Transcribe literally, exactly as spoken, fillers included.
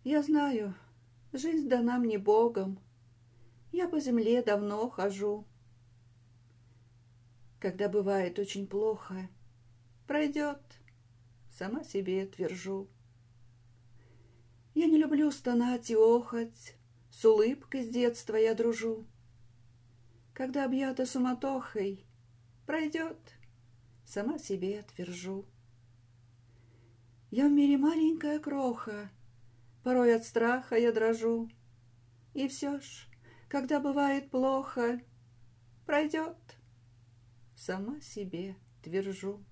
Я знаю, жизнь дана мне Богом, я по земле давно хожу. Когда бывает очень плохо, пройдет, сама себе твержу. Я не люблю стонать и охать, с улыбкой с детства я дружу. Когда объята суматохой, пройдет, сама себе твержу. Я в мире маленькая кроха, порой от страха я дрожу. И все ж, когда бывает плохо, пройдет, сама себе твержу.